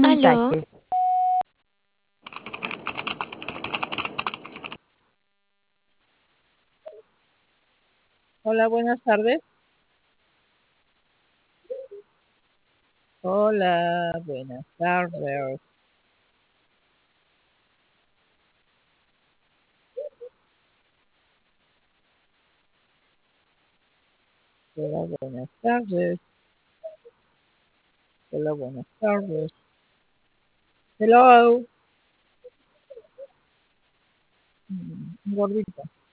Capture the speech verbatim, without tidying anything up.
Aló, mensaje. Hola, buenas tardes. Hola, buenas tardes. Hola, buenas tardes. Hola, buenas tardes. Hello. Mm, Gordito.